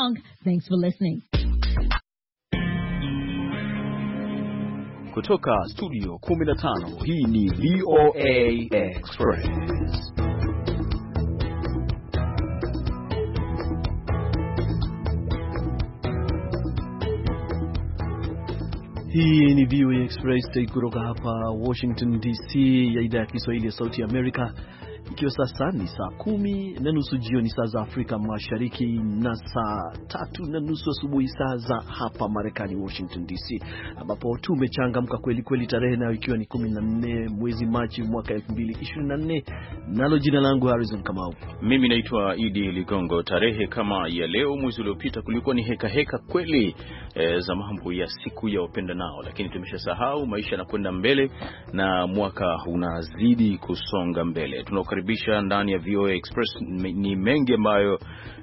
along. Thanks for listening. Kutoka studio 15, hii ni VOA Express. Hii ni VOA Express kutoka hapa Washington DC ya idhaa ya Kiswahili ya Sauti ya Amerika. Ikiwa sasa ni saa 10:30 jioni saa za Afrika Mashariki na saa 3:30 asubuhi saa za hapa Marekani Washington DC, ambapo tumechangamka kweli kweli, tarehe nayo ikiwa ni 14 mwezi Machi mwaka 2024. Nalo jina langu Harrison Kamau. Mimi naitwa Idi Ligongo. Tarehe kama ya leo mwezi uliopita kulikuwa ni heka kweli za mambo ya siku ya upenda nao, lakini tumeshasahau, maisha yanakwenda mbele na mwaka unazidi kusonga mbele. Tunakaribisha ndani ya VOA Express, ni mengi ambayo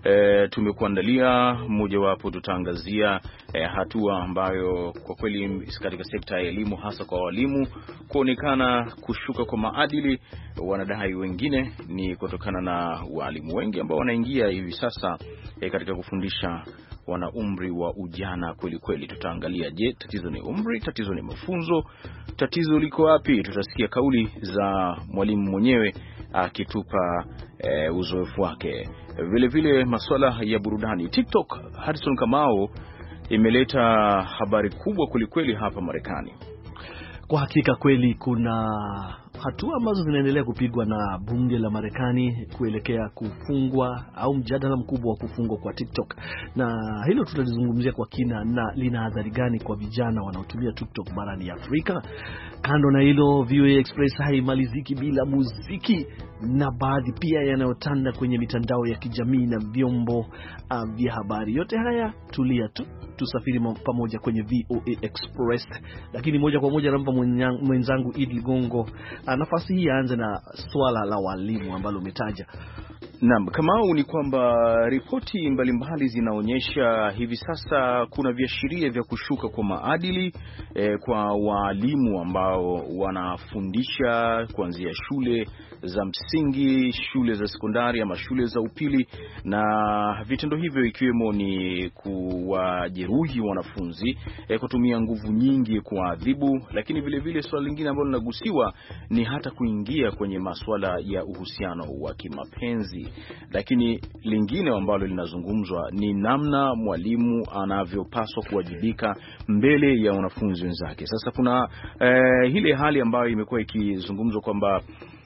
tumekuandalia. Mmoja wapo tutaangazia hatua ambayo kwa kweli katika sekta ya elimu, hasa kwa walimu, kuonekana kushuka kwa maadili. Wanadai wengine ni kutokana na walimu wengi ambao wanaingia hivi sasa katika kufundisha wana umri wa ujana kweli kweli. Tutaangalia, je, tatizo ni umri, tatizo ni mafunzo, tatizo liko wapi? Tutasikia kauli za mwalimu mwenyewe akitupa uzoefu wake. Vile vile masuala ya burudani. TikTok, Harrison Kamau, imeleta habari kubwa kweli kweli hapa Marekani. Kwa hakika kweli kuna hatua ambazo zinaendelea kupigwa na bunge la Marekani kuelekea kufungwa au mjadala mkubwa wa kufungwa kwa TikTok, na hilo tutalizungumzia kwa kina, na lina athari gani kwa vijana wanaotumia TikTok barani Afrika. Kando na hilo, VOA Express haimaliziki bila muziki na baadhi pia yanayotanda kwenye mitandao ya kijamii na vyombo vya habari. Yote haya tulia tu, tusafiri pamoja kwenye VOA Express. Lakini moja kwa moja nampa mwenzangu Idi Ligongo nafasi hii, aanze na swala la walimu ambalo umetaja. Naam, Kamau, ni kwamba ripoti mbalimbali zinaonyesha hivi sasa kuna viashiria vya kushuka kwa maadili kwa walimu ambao wanafundisha kuanzia shule za msingi, shule za sekondari ama shule za upili, na vitendo hivyo ikiwemo ni kuwajeruhi wanafunzi, kutumia nguvu nyingi kuadhibu, lakini vile vile swala lingine ambalo linagusiwa ni hata kuingia kwenye masuala ya uhusiano wa kimapenzi. Lakini lingine ambalo linazungumzwa ni namna mwalimu anavyopaswa kuwajibika mbele ya wanafunzi wenzake. Sasa kuna ile hali ambayo imekuwa ikizungumzwa kwamba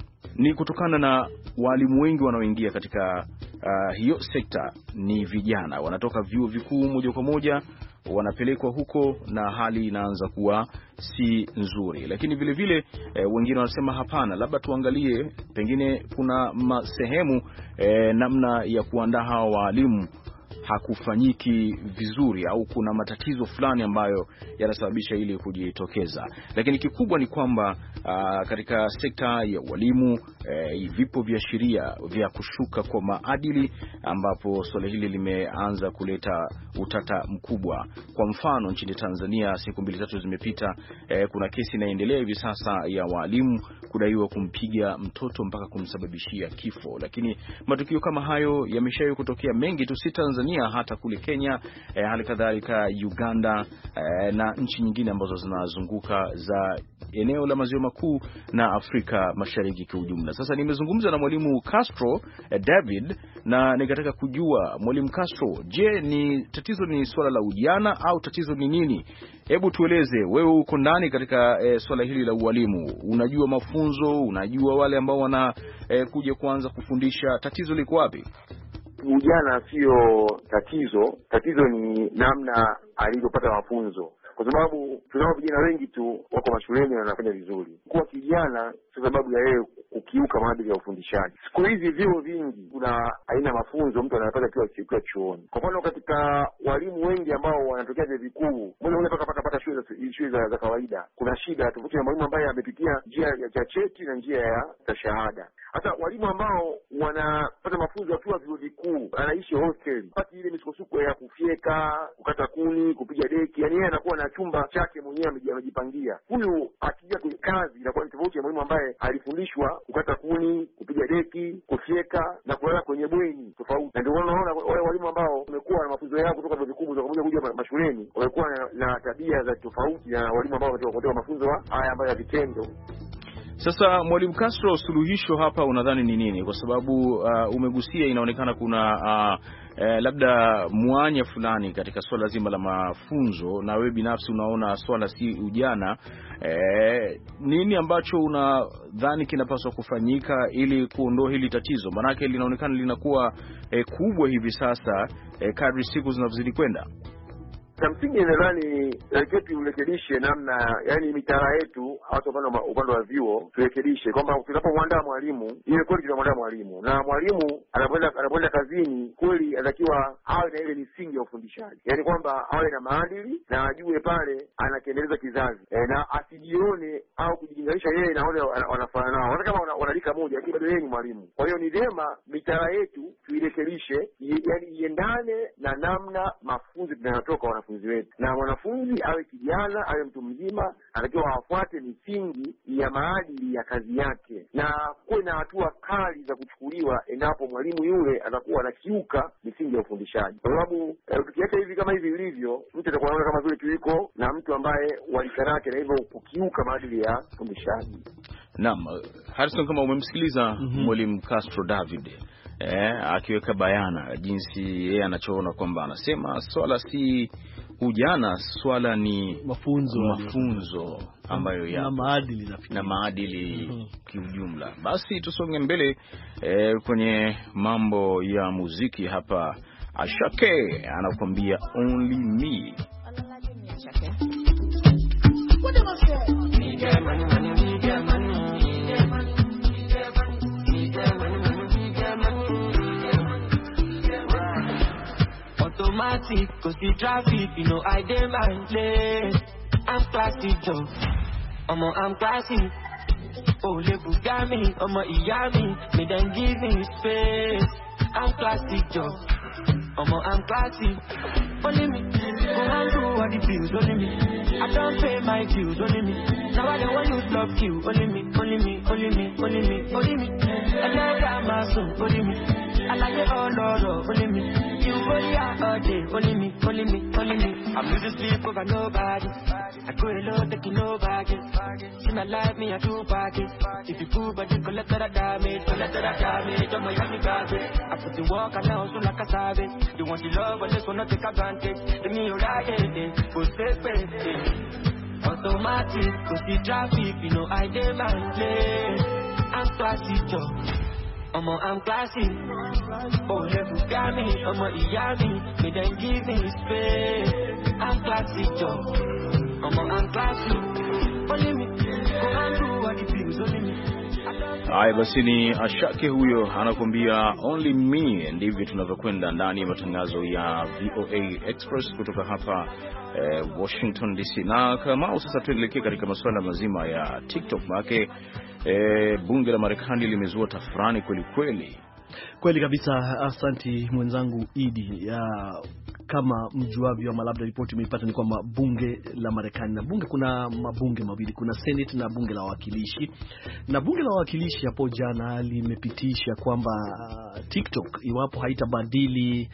ni kutokana na walimu wengi wanaoingia katika hiyo sekta ni vijana, wanatoka vyuo vikuu moja kwa moja wanapelekwa huko, na hali inaanza kuwa si nzuri. Lakini vile vile wengine wanasema hapana, labda tuangalie pengine kuna sehemu namna ya kuandaa hawa walimu hakufanyiki vizuri, au kuna matatizo fulani ambayo yanasababisha ili kujitokeza. Lakini kikubwa ni kwamba katika sekta ya walimu vipo viashiria vya kushuka kwa maadili, ambapo swala hili limeanza kuleta utata mkubwa. Kwa mfano, nchini Tanzania siku 2-3 zimepita, kuna kesi inaendelea hivi sasa ya walimu kudaiwa kumpiga mtoto mpaka kumsababishia kifo. Lakini matukio kama hayo yameshawahi kutokea mengi tu, si Tanzania, hata kule Kenya, hali kadhalika Uganda, na nchi nyingine ambazo zinazunguka za eneo la maziwa makuu na Afrika Mashariki kwa ujumla. Sasa nimezungumza na mwalimu Castro David, na nikataka kujua, mwalimu Castro, je, ni tatizo ni swala la ujana au tatizo ni nini? Hebu tueleze, wewe uko ndani katika swala hili la ualimu, unajua mafunzo, unajua wale ambao wana kuja kuanza kufundisha, tatizo liko wapi? Ujana sio tatizo, tatizo ni namna alivyopata mafunzo. Kwa sababu tunao vijana wengi tu wako mashuleni na wanafanya vizuri. Kwa kijana sio sababu ya yeye kukiuka maadili ya ufundishaji. Siku hizi vyuo vingi kuna aina mafunzo mtu anayopata kiwa chuoni. Kwa mfano, katika walimu wengi ambao wanatokea vyuo vikuu, mmoja paka shule za kawaida, kuna shida tofauti na mwalimu ambaye amepitia njia ya cheti na njia ya shahada. hata walimu ambao wanapata mafunzo wakiwa vyuo vikuu, anaishi hostel, pati ile misukosuko ya kufyeka, kukata kuni, kupiga deki, yani yeye anakuwa na chumba chake mwenyewe amejipangia. Huyu akija kwenye kazi inakuwa ni tofauti ya mwalimu ambaye alifundishwa kukata kuni, kupiga deki, kufyeka na kulala kwenye bweni tofauti. Na ndio unaona wale walimu ambao wamekuwa na mafunzo yao kutoka vyuo vikuu za kuja mashuleni wamekuwa na tabia za tofauti na walimu ambao wametoka mafunzo haya ambayo ya vitendo. Sasa Mwalimu Castro, suluhisho hapa unadhani ni nini? Kwa sababu umegusia, inaonekana kuna labda mwanya fulani katika swala zima la mafunzo, na wewe binafsi unaona swala si ujana. Nini ambacho unadhani kinapaswa kufanyika ili kuondoa hili tatizo? Maanake linaonekana linakuwa kubwa hivi sasa kadri siku zinavyozidi kwenda. Kwa msingi nadhani turekebishe namna, yani mitaala yetu hata upande wa vyuo turekebishe kwamba tunapomwandaa mwalimu, ile kweli tunamwandaa mwalimu, na mwalimu anapoenda kazini kweli anatakiwa awe na ile misingi ya ufundishaji, yani kwamba awe na maadili na ajue pale anakiendeleza kizazi, na asijione au kujilinganisha yeye na wale wanafanana nao, hata kama wanalika moja, lakini bado yeye ni mwalimu. Kwa hiyo ni vyema mitaala yetu tuirekebishe, yani iendane na namna mafunzo tunayotoka wanafunzi wetu, na mwanafunzi awe kijana awe mtu mzima anatakiwa afuate misingi ya maadili ya kazi yake, na kuwe na hatua kali za kuchukuliwa endapo mwalimu yule atakuwa anakiuka misingi ya ufundishaji. Kwa sababu tukiacha hivi kama hivi ilivyo, mtu atakuwa anaona kama vile tuliko na mtu ambaye walikarake na hivyo kukiuka maadili ya ufundishaji. Naam, Harrison, kama umemsikiliza Mwalimu Castro David akiweka bayana jinsi yeye anachoona kwamba anasema swala si ujana, swala ni mafunzo ambayo ya na maadili kiujumla. Basi tusonge mbele kwenye mambo ya muziki hapa. Ashake anakuambia Only Me. Automatic, cause the traffic, you know I dey my place. I'm classy, Joe. I'm classy. Oh, le Bugami, Iyami, me then give me space. I'm classy, Joe. I'm classy. Only me, go and do all the bills, only me. I don't pay my dues, only me. Now I don't want you to love you, only me, only me, only me, only me, only me. I don't got my soul, only me. I like it all over, only me. You only out all day, only me, only me, only me. I'm losing sleep over nobody. I go alone, taking no baggage. See my life, me I do baggage. If you prove I did collect the damage, I'm a young garbage. I put the work and now so like a savage. You want the love, but just wanna take advantage. The me you like it, for safe, automatic, cause the traffic, you know I demand place. I'm classy, Joe. I'm classy. Oh, let me got me. Iyami. Me then give me space. I'm classy, Joe. I'm classy. Only me. Go and do what it feels. Only me. Haya basi, ni Ashake huyo anakuambia Only Me. Ndivyo tunavyokwenda ndani ya matangazo ya VOA Express kutoka hapa Washington DC. Na kama sasa tuelekee katika masuala mazima ya TikTok, maana bunge la Marekani limezua tafrani kweli kabisa. Asanti mwenzangu Idi. Kama mjuavyo ama labda ripoti umeipata ni kwamba bunge la Marekani, na kuna mabunge mawili, kuna Senate na bunge la wawakilishi. Na bunge la wawakilishi hapo jana limepitisha kwamba TikTok iwapo haitabadili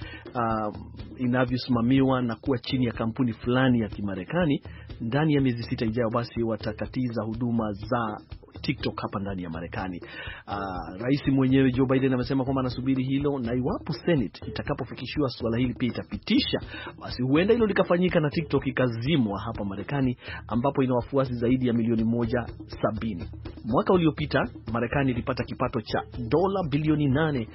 inavyosimamiwa na kuwa chini ya kampuni fulani ya Kimarekani ndani ya miezi 6 ijayo, basi watakatiza huduma za TikTok hapa ndani ya Marekani. Rais mwenyewe Joe Biden amesema kwamba anasubiri hilo, na iwapo Senate itakapofikishiwa swala hili pia itapitisha, basi huenda hilo likafanyika na TikTok ikazimwa hapa Marekani, ambapo ina wafuasi zaidi ya milioni 170. Mwaka uliopita Marekani ilipata kipato cha dola bilioni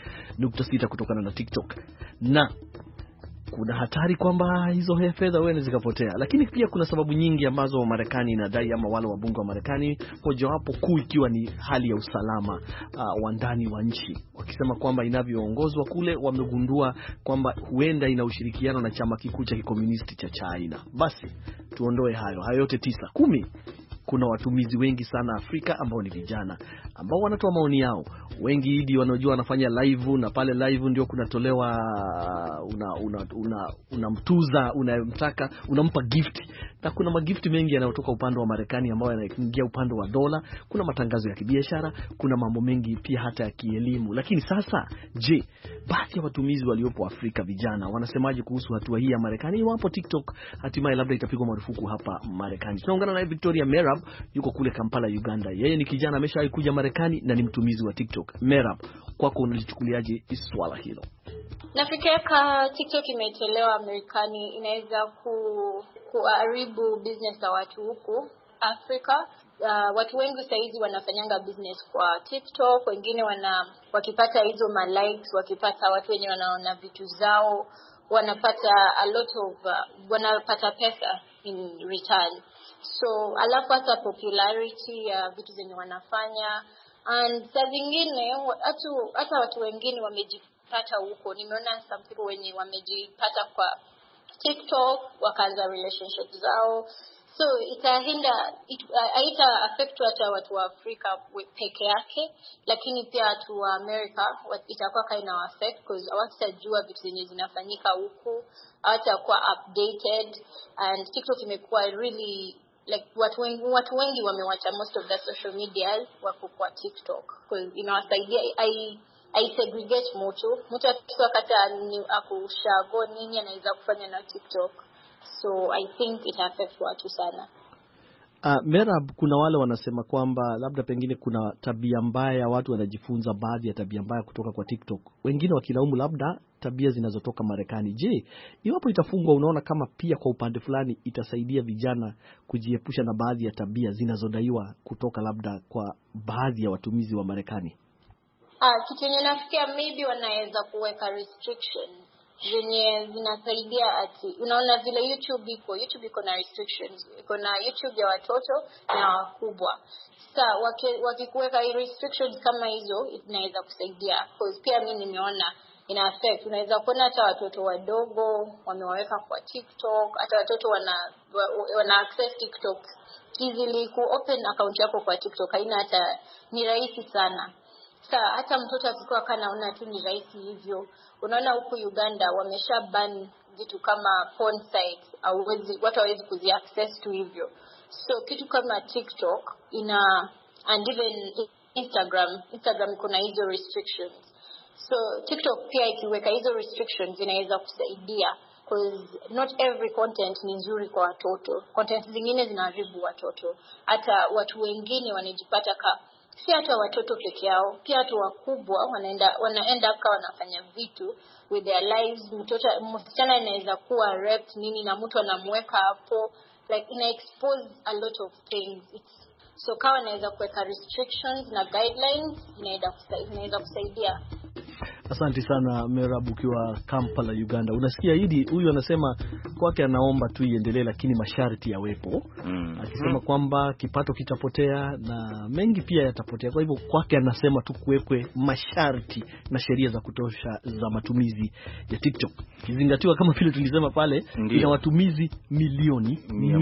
8.6 kutokana na TikTok, na kuna hatari kwamba hizo fedha huenda zikapotea. Lakini pia kuna sababu nyingi ambazo Marekani inadai, ama wale wabunge wa Marekani, mojawapo kuu ikiwa ni hali ya usalama wa ndani wa nchi, wakisema kwamba inavyoongozwa kule wamegundua kwamba huenda ina ushirikiano na chama kikuu cha kikomunisti cha China. Basi tuondoe hayo yote 9. 10 kuna watumizi wengi sana Afrika ambao ni vijana ambao wanatoa maoni yao. Wengi hidi wanaojua wanafanya live, na pale live ndio kunatolewa unamtuza unayemtaka, unampa gift, na kuna magift mengi yanayotoka upande wa Marekani ambao yanaingia upande wa dola. Kuna matangazo ya kibiashara, kuna mambo mengi pia hata ya kielimu. Lakini sasa, je, baadhi ya watumizi waliopo Afrika vijana wanasemaje kuhusu hatua hii ya Marekani iwapo TikTok hatimaye labda itapigwa marufuku hapa Marekani? Tunaungana na Victoria Merab, yuko kule Kampala, Uganda. Yeye ni kijana ameshawahi kuja Marekani na ni mtumizi wa TikTok. Merab, kwako unalichukuliaje swala hilo? Nafikiri kama TikTok imetolewa Marekani inaweza kuharibu business za watu huku Afrika. Watu wengi sasa hizi wanafanyanga business kwa TikTok, wengine wakipata hizo likes, wakipata watu wenye wanaona vitu zao, wanapata a lot of wanapata pesa in return. So alafu hata popularity ya vitu zenye wanafanya, and saa zingine hata watu wengine wamejipata huko. Nimeona some people wenye wamejipata kwa TikTok wakaanza relationships zao. So haita affect hata watu wa Afrika peke yake, lakini pia watu wa America itakuwa kaina affect because hawatajua vitu zenye zinafanyika huku, hawatakuwa updated. And TikTok imekuwa really like watu wengi wamewacha most of the social media wako kwa TikTok because inawasaidia I segregate mtu akitaka ni akushago nini anaweza kufanya na TikTok. So I think it affects watu sana. Merab, kuna wale wanasema kwamba labda pengine kuna tabia mbaya, watu wanajifunza baadhi ya tabia mbaya kutoka kwa TikTok. Wengine wakilaumu labda tabia zinazotoka Marekani. Je, iwapo itafungwa, unaona kama pia kwa upande fulani itasaidia vijana kujiepusha na baadhi ya tabia zinazodaiwa kutoka labda kwa baadhi ya watumizi wa Marekani? Kitu yenye nafikia maybe wanaweza kuweka restrictions zenye zinasaidia unaona vile YouTube iko na restrictions. Iko na YouTube ya watoto na wakubwa. Sasa wakikuweka restrictions kama hizo inaweza kusaidia. Because pia mimi nimeona ina affect. Unaweza kuona hata watoto wadogo wamewaweka kwa TikTok, hata watoto wana access TikTok easily. Ku open account yako kwa TikTok ni rahisi sana. Sasa hata mtoto akikuwa kanaona tu ni rahisi hivyo. Unaona huku Uganda wamesha ban vitu kama porn sites, watu hawezi kuzi-access tu hivyo. So kitu kama TikTok and even Instagram kuna hizo restrictions. So TikTok pia ikiweka hizo restrictions inaweza kusaidia because not every content ni nzuri kwa watoto. Content zingine zinaharibu watoto. Hata watu wengine wanajipata si hata watoto peke yao, pia watu wakubwa wanaenda kwa wanafanya vitu with their lives. Msichana inaweza kuwa raped nini na mtu anamweka hapo, like ina expose a lot of things. So kama inaweza kuweka restrictions na guidelines inaweza kusaidia. Asante sana Merab, ukiwa Kampala, Uganda. Unasikia Idi, huyu anasema kwake anaomba tu iendelee lakini masharti yawepo. Akisema kwamba kipato kitapotea na mengi pia yatapotea. Kwa hivyo kwake anasema tu kuwekwe masharti na sheria za kutosha za matumizi ya TikTok. Kizingatiwa kama vile tulisema pale, ina watumizi milioni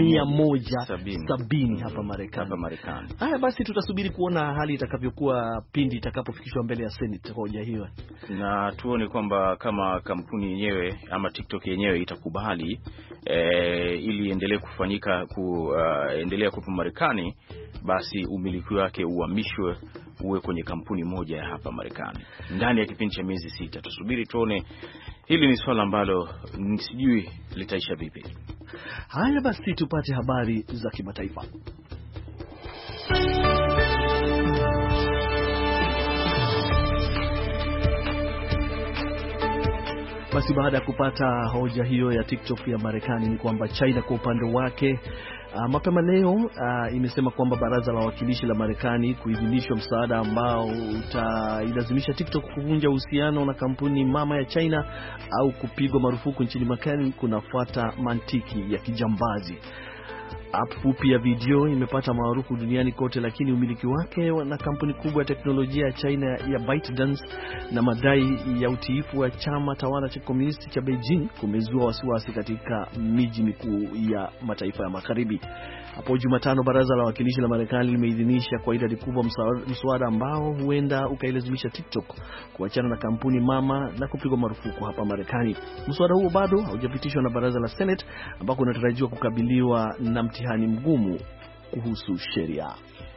170 hapa Marekani. Haya basi, tutasubiri kuona hali itakavyokuwa pindi itakapofikishwa mbele ya Senate hoja hiyo. Na tuone kwamba kama kampuni yenyewe ama TikTok yenyewe itakubali ili endelee kufanyika endelea kuwa Marekani, basi umiliki wake uhamishwe uwe kwenye kampuni moja ya hapa Marekani ndani ya kipindi cha miezi 6. Tusubiri tuone. Hili ni swala ambalo sijui litaisha vipi. Haya basi, tupate habari za kimataifa. Basi baada ya kupata hoja hiyo ya TikTok ya Marekani, ni kwamba China kwa upande wake mapema leo imesema kwamba baraza la wawakilishi la Marekani kuidhinishwa msaada ambao utailazimisha TikTok kuvunja uhusiano na kampuni mama ya China au kupigwa marufuku nchini Marekani kunafuata mantiki ya kijambazi. App fupi ya video imepata maarufu duniani kote, lakini umiliki wake na kampuni kubwa ya teknolojia ya China ya ByteDance na madai ya utiifu wa chama tawala cha komunisti cha Beijing kumezua wasiwasi katika miji mikuu ya mataifa ya magharibi. Hapo Jumatano, baraza la wawakilishi la Marekani limeidhinisha kwa idadi kubwa mswada ambao huenda ukailazimisha TikTok kuachana na kampuni mama na kupigwa marufuku hapa Marekani. Mswada huo bado haujapitishwa na baraza la Senate ambako unatarajiwa kukabiliwa na mtihani mgumu kuhusu sheria.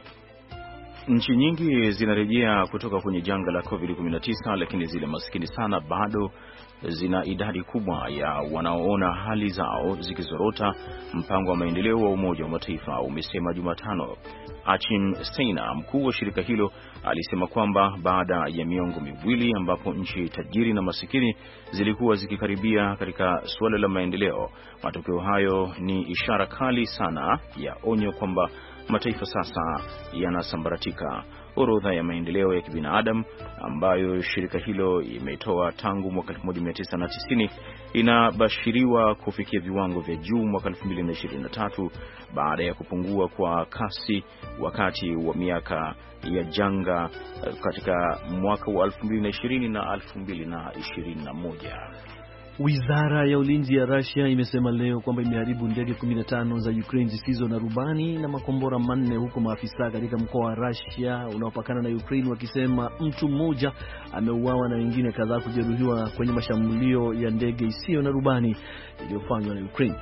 Nchi nyingi zinarejea kutoka kwenye janga la COVID-19, lakini zile maskini sana bado zina idadi kubwa ya wanaoona hali zao zikizorota. Mpango wa maendeleo wa Umoja wa Mataifa umesema Jumatano. Achim Steiner, mkuu wa shirika hilo, alisema kwamba baada ya miongo miwili ambapo nchi tajiri na masikini zilikuwa zikikaribia katika suala la maendeleo, matokeo hayo ni ishara kali sana ya onyo kwamba mataifa sasa yanasambaratika. Orodha ya maendeleo ya kibinadamu ambayo shirika hilo imetoa tangu mwaka 1990 inabashiriwa kufikia viwango vya juu mwaka 2023 baada ya kupungua kwa kasi wakati wa miaka ya janga katika mwaka wa 2020 na 2021. Wizara ya ulinzi ya Russia imesema leo kwamba imeharibu ndege 15 za Ukraine zisizo na rubani na makombora manne, huko maafisa katika mkoa wa Russia unaopakana na Ukraine wakisema mtu mmoja ameuawa na wengine kadhaa kujeruhiwa kwenye mashambulio ya ndege isiyo na rubani iliyofanywa na Ukraine.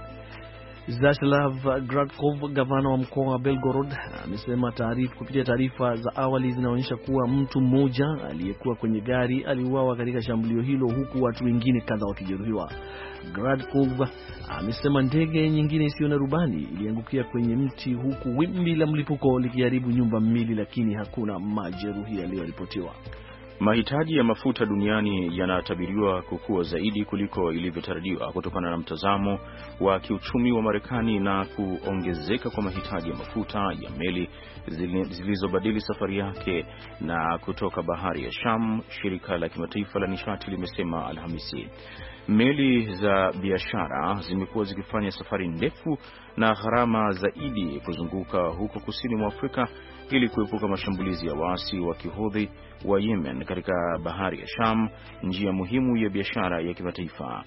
Zashlav Gradkov, gavana wa mkoa wa Belgorod, amesema kupitia taarifa za awali zinaonyesha kuwa mtu mmoja aliyekuwa kwenye gari aliuawa katika shambulio hilo huku watu wengine kadhaa wakijeruhiwa. Gradkov amesema ndege nyingine isiyo na rubani iliangukia kwenye mti huku wimbi la mlipuko likiharibu nyumba mbili, lakini hakuna majeruhi yaliyoripotiwa. Mahitaji ya mafuta duniani yanatabiriwa kukua zaidi kuliko ilivyotarajiwa kutokana na mtazamo wa kiuchumi wa Marekani na kuongezeka kwa mahitaji ya mafuta ya meli zilizobadili safari yake na kutoka bahari ya Sham, shirika la kimataifa la nishati limesema Alhamisi. Meli za biashara zimekuwa zikifanya safari ndefu na gharama zaidi kuzunguka huko kusini mwa Afrika ili kuepuka mashambulizi ya waasi wa Kihouthi wa Yemen katika bahari ya Sham, njia muhimu ya biashara ya kimataifa.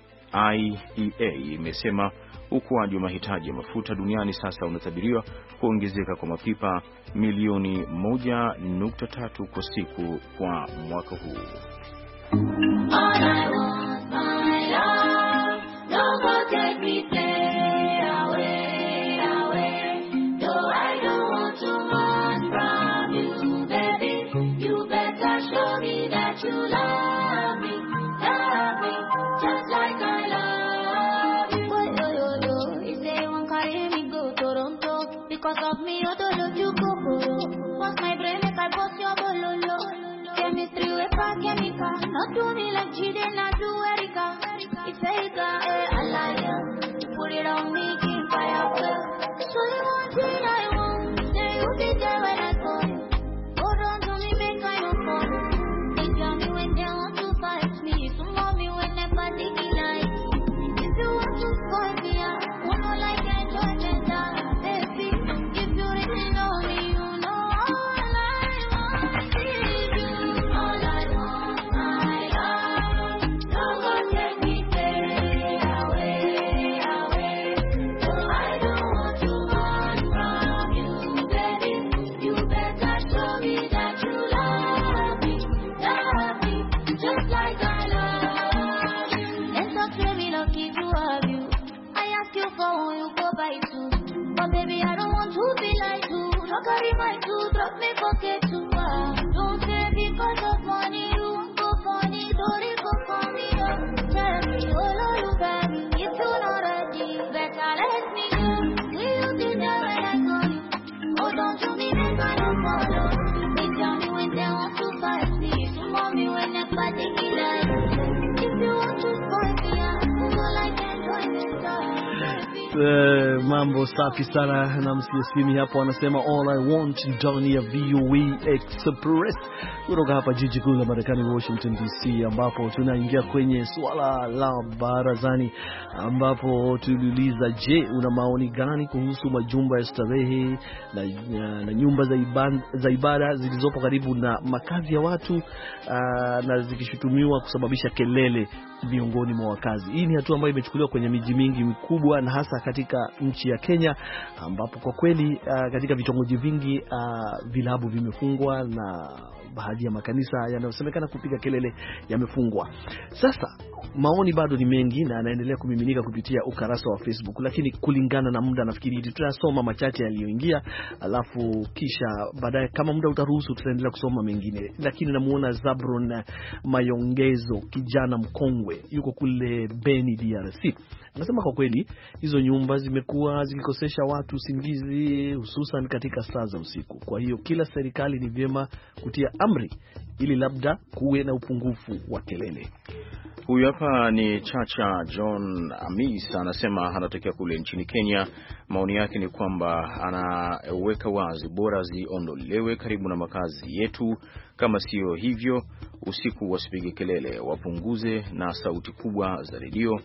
IEA imesema ukuaji wa mahitaji ya mafuta duniani sasa unatabiriwa kuongezeka kwa mapipa milioni 1.3 kwa siku kwa mwaka huu. Because of me, you don't love you, Kokoro. What's my brain, make I bust your bololo. Chemistry, we pack chemical. Not do me like Jide, not do Erika. It's Erika, alliance. Put it on me, keep fire first. So you want it, I won't. Say you be there when I come. Hold on to me, make I no fall. They tell me when they want to fight me. So love me when they party like. If you want to spoil me, I won't know like enjoyment. Carry my two, drop me pocket too. Don't say because of money, you won't go funny. Sorry, go funny. Tell me, oh, you got me. If you're not ready, better let me know. Will you be there when I call you? Oh, don't you me make I don't follow. They tell me when they want to fight me. So mommy when they party like. If you want to spoil me, I will like enjoyment. Mambo safi sana na msiasimi hapo anasema all I want ndani ya VOA Express kutoka hapa jiji kuu la Marekani Washington DC, ambapo tunaingia kwenye swala la barazani, ambapo tuliuliza, je, una maoni gani kuhusu majumba ya starehe na nyumba za ibada zilizopo karibu na makazi ya watu na zikishutumiwa kusababisha kelele miongoni mwa wakazi. Hii ni hatua ambayo imechukuliwa kwenye miji mingi mikubwa na hasa katika nchi ya Kenya, ambapo kwa kweli katika vitongoji vingi vilabu vimefungwa na baadhi ya makanisa yanayosemekana kupiga kelele yamefungwa. Sasa maoni bado ni mengi na yanaendelea kumiminika kupitia ukurasa wa Facebook, lakini kulingana na muda nafikiri tutasoma machache yaliyoingia, alafu kisha baadaye kama muda utaruhusu tutaendelea kusoma mengine. Lakini namuona Zabron Mayongezo, kijana mkongwe, yuko kule Beni DRC. Anasema kwa kweli hizo nyumba zimekuwa zikikosesha watu usingizi, hususan katika saa za usiku. Kwa hiyo kila serikali ni vyema kutia amri ili labda kuwe na upungufu wa kelele. Huyu hapa ni Chacha John Amis, anasema anatokea kule nchini Kenya. Maoni yake ni kwamba anaweka wazi bora ziondolewe karibu na makazi yetu, kama sio hivyo usiku wasipige kelele, wapunguze na sauti kubwa za redio.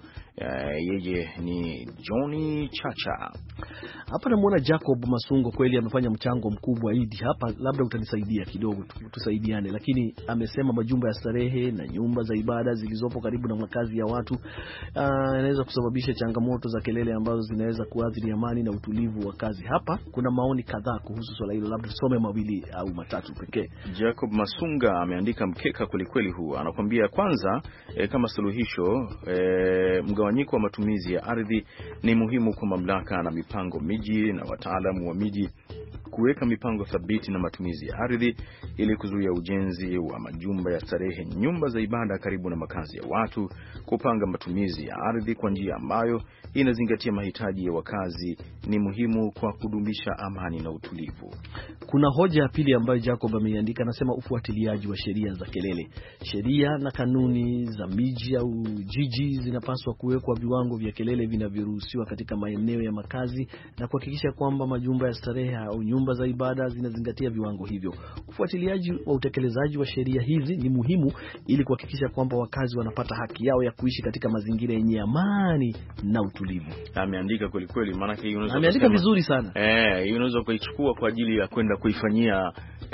Yeye ni Johnny Chacha. Hapa namuona Jacob Masungo, kweli amefanya mchango mkubwa hidi hapa, labda utanisaidia kidogo tusaidiane, lakini amesema majumba ya starehe na nyumba za ibada zilizopo karibu na makazi ya watu inaweza kusababisha changamoto za kelele ambazo zinaweza kuathiri amani na utulivu wa kazi. Hapa kuna maoni kadhaa kuhusu swala hilo, labda tusome mawili au matatu pekee. Jacob Masunga ameandika mkeka kweli huu, anakuambia kwanza kama suluhisho mgawanyiko wa matumizi ya ardhi ni muhimu kwa mamlaka na mipango miji na wataalamu wa miji kuweka mipango thabiti na matumizi ya ardhi ili kuzuia ujenzi wa majumba ya starehe, nyumba za ibada karibu na makazi ya watu, kupanga matumizi ya ardhi kwa njia ambayo inazingatia mahitaji ya wakazi ni muhimu kwa kudumisha amani na utulivu. Kuna hoja ya pili ambayo Jacob ameandika, anasema ufuatiliaji wa sheria za kelele. Sheria na kanuni za miji au jiji zinapaswa kuwekwa viwango vya kelele vinavyoruhusiwa katika maeneo ya makazi na kuhakikisha kwamba majumba ya starehe au nyumba za ibada zinazingatia viwango hivyo. Ufuatiliaji wa utekelezaji wa sheria hizi ni muhimu ili kuhakikisha kwamba wakazi wanapata haki yao ya kuishi katika mazingira yenye amani na utulivu. Ameandika kweli, maana hii unaweza ameandika vizuri sana. Hii unaweza kuichukua kwa ajili ya kwenda kuifanyia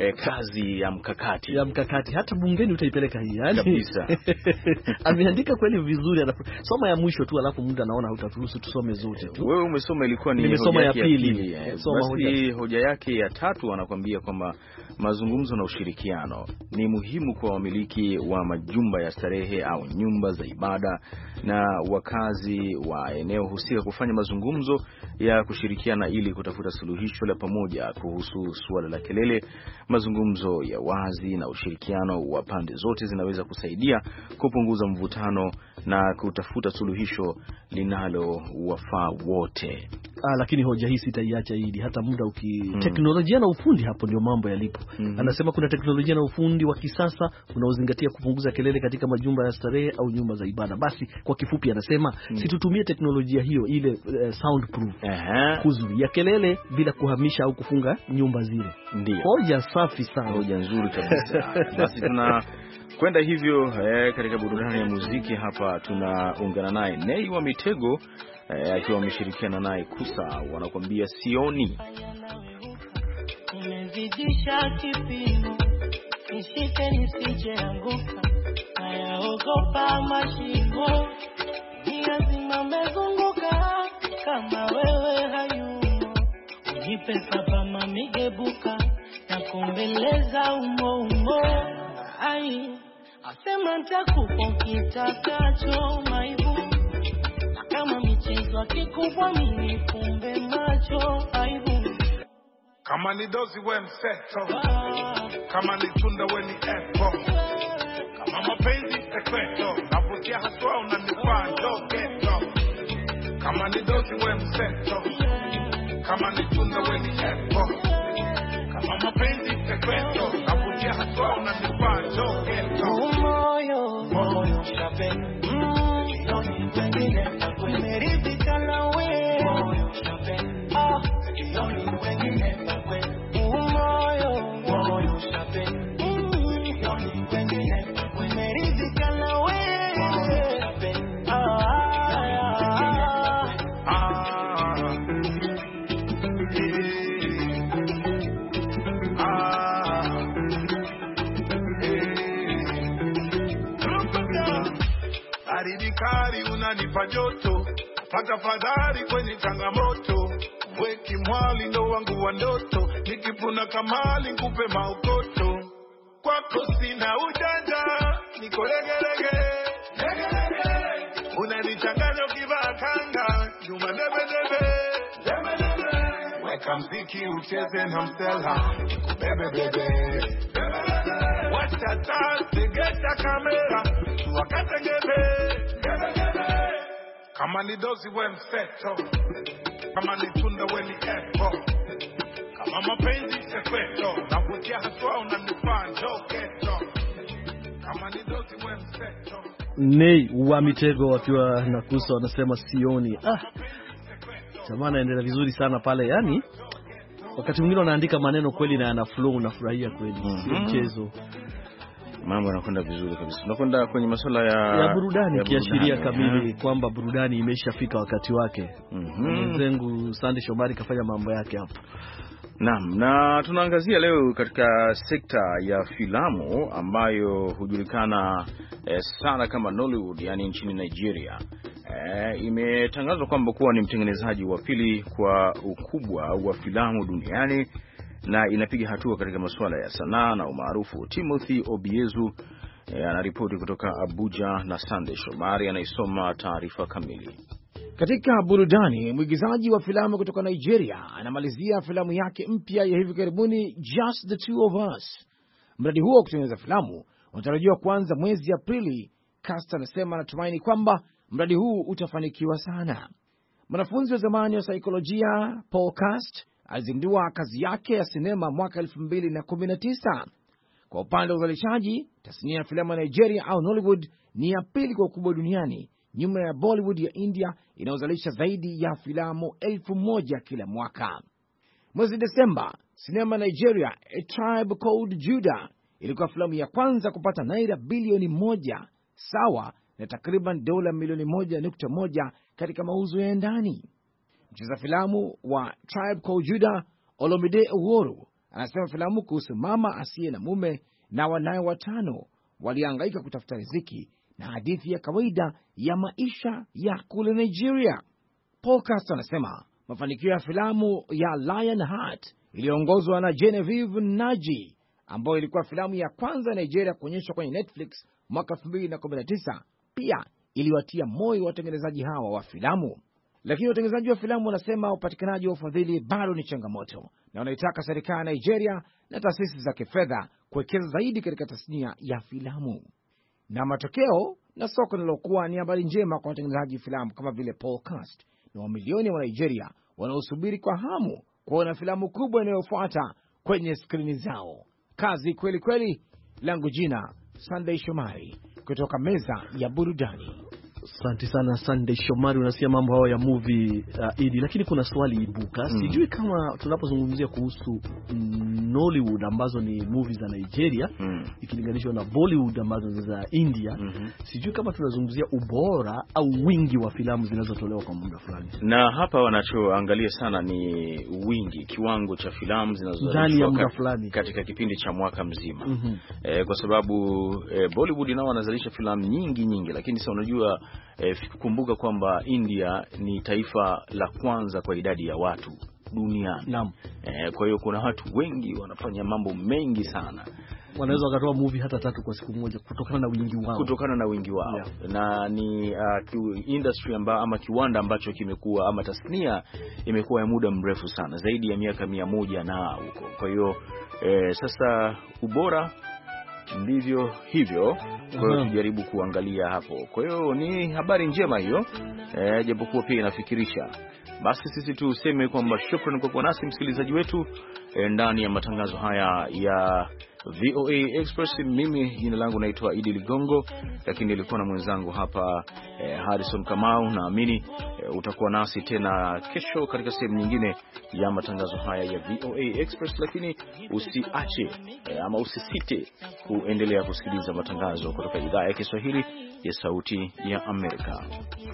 kazi ya mkakati. Hata bungeni utaipeleka hii kabisa. Ameandika kweli vizuri. Soma ya mwisho tu, alafu muda naona hautaturuhusu tusome zote tu. Wewe umesoma, ilikuwa ni hoja ya pili. Basi hoja yake ya tatu anakuambia kwamba mazungumzo na ushirikiano ni muhimu kwa wamiliki wa majumba ya starehe au nyumba za ibada na wakazi wa eneo husika kufanya mazungumzo ya kushirikiana ili kutafuta suluhisho la pamoja kuhusu suala la kelele. Mazungumzo ya wazi na ushirikiano wa pande zote zinaweza kusaidia kupunguza mvutano na kutafuta suluhisho linalowafaa wote. Lakini hoja hii sitaiacha hidi hata muda teknolojia na ufundi, hapo ndio mambo yalipo. Anasema kuna teknolojia na ufundi wa kisasa unaozingatia kupunguza kelele katika majumba ya starehe au nyumba za ibada. Basi kwa kifupi anasema situtumie teknolojia hiyo ile soundproof kuzuia kelele bila kuhamisha au kufunga nyumba zile. Ndio hoja safi sana, hoja nzuri kabisa. Basi tuna kwenda hivyo katika burudani ya muziki. Hapa tunaungana naye Nei wa Mitego akiwa ameshirikiana naye Kusa, wanakuambia sioni. Nimezidisha kipimo, nishike nisije anguka, nayaogopa mashimo, lazima mezunguka, kama wewe hayumo, unipe kama migebuka, na kumbeleza umo. Ai, asema nitakupa kitakacho maibu, na kama michezo kikubwa mimi kumbe macho aibu. Kama ni dozi we mseto, kama ni tunda we ni apple, kama mapenzi tekweto, navutia haswa unanifaa ndo geto. Kama ni dozi we mseto, kama ni tunda we ni apple, kama mapenzi tekweto, navutia haswa unanifaa ndo geto. Moyo shape, yoni wengine, nimeridhika na wewe. unanipa joto, pata fadhari kwenye changamoto. Weki mwali ndo wangu wa ndoto, nikipuna kamali nikupe maokoto. Kwako sina ujanja, niko legelege, unanichanganya ukivaa kanga, nyuma debe. Weka mziki ucheze na msela, bebe. Wacha taa, tegeta kamera, wakata ngebe. Kama ni dozi we mseto, kama ni tunda we ni apple. Kama mapenzi sekweto, navutia hatua unanifaa njoo geto. Kama ni dozi we mseto. Nei wa Mitego wakiwa na Kusa wanasema sioni. Jamaa anaendelea vizuri sana pale, yani wakati mwingine anaandika maneno kweli na ana flow, unafurahia kweli. Sio mchezo. Mambo yanakwenda vizuri kabisa. Tunakwenda kwenye masuala ya burudani, kiashiria kamili kwamba burudani imeshafika wakati wake. Mzengu Sandy Shomari kafanya mambo yake hapo. Naam, na tunaangazia leo katika sekta ya filamu ambayo hujulikana sana kama Nollywood, yani nchini Nigeria. Imetangazwa kwamba kuwa ni mtengenezaji wa pili kwa ukubwa wa filamu duniani na inapiga hatua katika masuala ya sanaa na umaarufu. Timothy Obiezu anaripoti kutoka Abuja na Sunday Shomari anaisoma taarifa kamili. Katika burudani, mwigizaji wa filamu kutoka Nigeria anamalizia filamu yake mpya ya hivi karibuni Just the Two of Us. Mradi huo wa kutengeneza filamu unatarajiwa kuanza mwezi Aprili. Cast anasema anatumaini kwamba mradi huu utafanikiwa sana. Mwanafunzi wa zamani wa saikolojia Paul Cast alizindua kazi yake ya sinema mwaka 2019. Kwa upande wa uzalishaji, tasnia ya filamu ya Nigeria au Nollywood ni ya pili kwa ukubwa duniani, nyuma ya Bollywood ya India inayozalisha zaidi ya filamu 1,000 kila mwaka. Mwezi Desemba, sinema Nigeria A Tribe Called Judah ilikuwa filamu ya kwanza kupata naira bilioni 1, sawa na takriban dola milioni 1.1 katika mauzo ya ndani. Mcheza filamu wa Tribe Called Judah, Olomide Oworu, anasema filamu kuhusu mama asiye na mume na wanawe 5 walihangaika kutafuta riziki na hadithi ya kawaida ya maisha ya kule Nigeria. Paul Cast anasema mafanikio ya filamu ya Lionheart iliyoongozwa na Genevieve Naji, ambayo ilikuwa filamu ya kwanza Nigeria kuonyeshwa kwenye Netflix mwaka 2019, pia iliwatia moyo watengenezaji hawa wa filamu. Lakini watengenezaji wa filamu wanasema upatikanaji wa ufadhili bado ni changamoto, na wanaitaka serikali ya Nigeria na taasisi za kifedha kuwekeza zaidi katika tasnia ya filamu. Na matokeo na soko lilokuwa ni habari njema kwa watengenezaji filamu kama vile Paul Cast na mamilioni wa Nigeria wanaosubiri kwa hamu kuona filamu kubwa inayofuata kwenye skrini zao. Kazi kweli kweli. Langu jina Sunday Shomari kutoka meza ya burudani. Asante sana Sunday Shomari, unasikia mambo hayo ya movie Idi, lakini kuna swali ibuka. Sijui kama tunapozungumzia kuhusu Nollywood ambazo ni movies za Nigeria ikilinganishwa na Bollywood ambazo ni za India, sijui kama tunazungumzia ubora au wingi wa filamu zinazotolewa kwa muda fulani. Na hapa wanachoangalia sana ni wingi, kiwango cha filamu zinazozalishwa katika kipindi cha mwaka mzima. Kwa sababu Bollywood nao wanazalisha filamu nyingi, lakini sasa unajua kumbuka kwamba India ni taifa la kwanza kwa idadi ya watu duniani. Naam. Kwa hiyo kuna watu wengi wanafanya mambo mengi sana. Wanaweza wakatoa movie hata 3 kwa siku moja kutokana na wingi wao. Yeah. Na ni industry ama kiwanda ambacho kimekuwa ama tasnia imekuwa ya muda mrefu sana, zaidi ya miaka 100 na huko. Kwa hiyo sasa ubora ndivyo hivyo. Kwa hiyo tujaribu kuangalia hapo. Kwa hiyo ni habari njema hiyo, japokuwa pia inafikirisha. Basi sisi tuseme kwamba shukrani kwa kuwa nasi msikilizaji wetu ndani ya matangazo haya ya VOA Express. Mimi jina langu naitwa Idi Ligongo, lakini nilikuwa na mwenzangu hapa Harrison Kamau. Naamini utakuwa nasi tena kesho katika sehemu nyingine ya matangazo haya ya VOA Express, lakini usiache ama usisite kuendelea kusikiliza matangazo kutoka idhaa ya Kiswahili ya Sauti ya Amerika.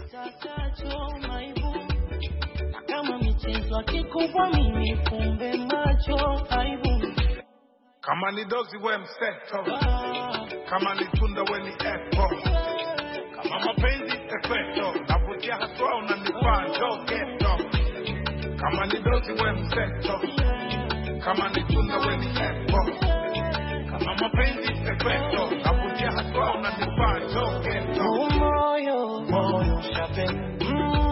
Kama michezo kikubwa mimi kumbe macho aibu. Kama ni dozi we mseto, kama ni tunda we ni apple. Kama mapenzi secreto, navutia hatua unanifaa njoo geto. Kama ni dozi we mseto, kama ni tunda we ni apple. Kama mapenzi secreto, navutia hatua unanifaa njoo geto. Moyo, moyo shapen